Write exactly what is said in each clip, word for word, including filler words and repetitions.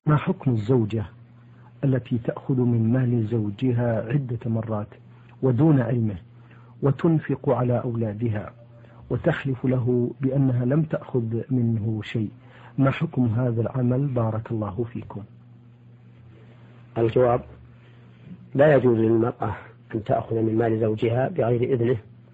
ما حكم الزوجة التي تأخذ من مال زوجها عدة مرات ودون علمه وتنفق على أولادها وتحلف له بأنها لم تأخذ منه شيء؟ ما حكم هذا العمل بارك الله فيكم؟ الجواب: لا يجوز للمرأة أن تأخذ من مال زوجها بغير إذنه،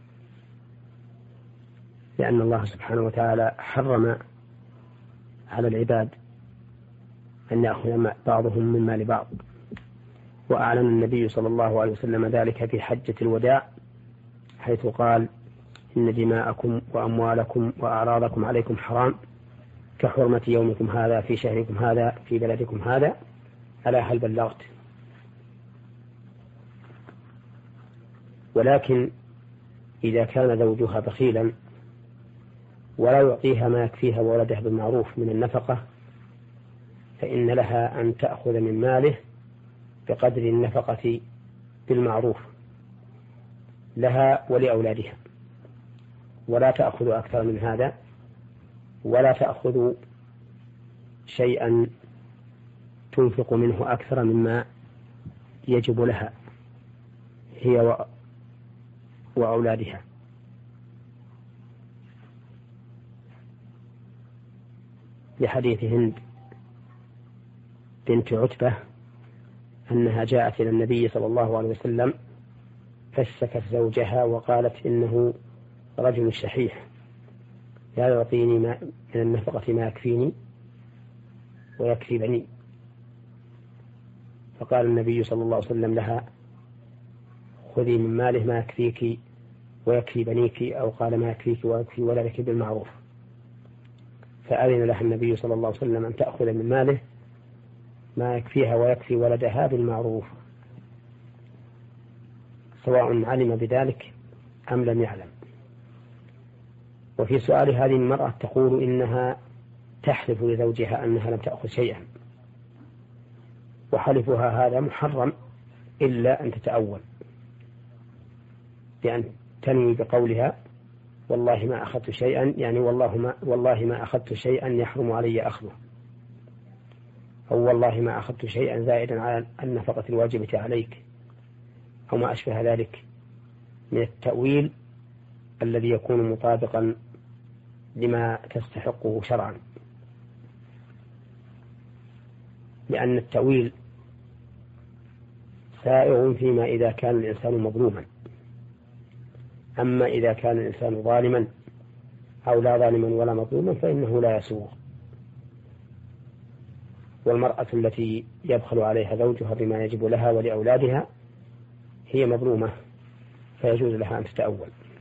لأن الله سبحانه وتعالى حرم على العباد أن يأخذ بعضهم من مال بعض، وأعلن النبي صلى الله عليه وسلم ذلك في حجة الوداع حيث قال: إن دماءكم وأموالكم وأعراضكم عليكم حرام كحرمة يومكم هذا في شهركم هذا في بلدكم هذا، ألا هل بلغت؟ ولكن إذا كان زوجها بخيلا ولا يعطيها ما يكفيها وولدها بالمعروف من النفقة، فإن لها أن تأخذ من ماله بقدر النفقة بالمعروف لها ولأولادها، ولا تأخذ أكثر من هذا، ولا تأخذ شيئا تنفق منه أكثر مما يجب لها هي وأولادها. لحديث هند بنت عتبة أنها جاءت إلى النبي صلى الله عليه وسلم فسكت زوجها وقالت: إنه رجل شحيح لا يعطيني من النفقة ما يكفيني ويكفي بني. فقال النبي صلى الله عليه وسلم لها: خذي من ماله ما يكفيك ويكفي بنيك، أو قال: ما يكفيك ويكفي ولدك بالمعروف. فأذن لها النبي صلى الله عليه وسلم أن تأخذ من ماله ما يكفيها ويكفي ولدها بالمعروف، سواء علم بذلك أم لم يعلم. وفي سؤال هذه المرأة تقول إنها تحلف لزوجها أنها لم تأخذ شيئا، وحلفها هذا محرم إلا أن تتأول، لأن تنوي بقولها: والله ما أخذت شيئا، يعني والله ما, والله ما أخذت شيئا يحرم علي أخذه، أو والله ما أخذت شيئا زائدا على النفقة الواجبة عليك، أو ما أشبه ذلك من التأويل الذي يكون مطابقا لما تستحقه شرعا. لأن التأويل سائغ فيما إذا كان الإنسان مظلوما، أما إذا كان الإنسان ظالما أو لا ظالما ولا مظلوما فإنه لا يسوغ. والمرأة التي يبخل عليها زوجها بما يجب لها ولأولادها هي مظلومة، فيجوز لها أن تتأول.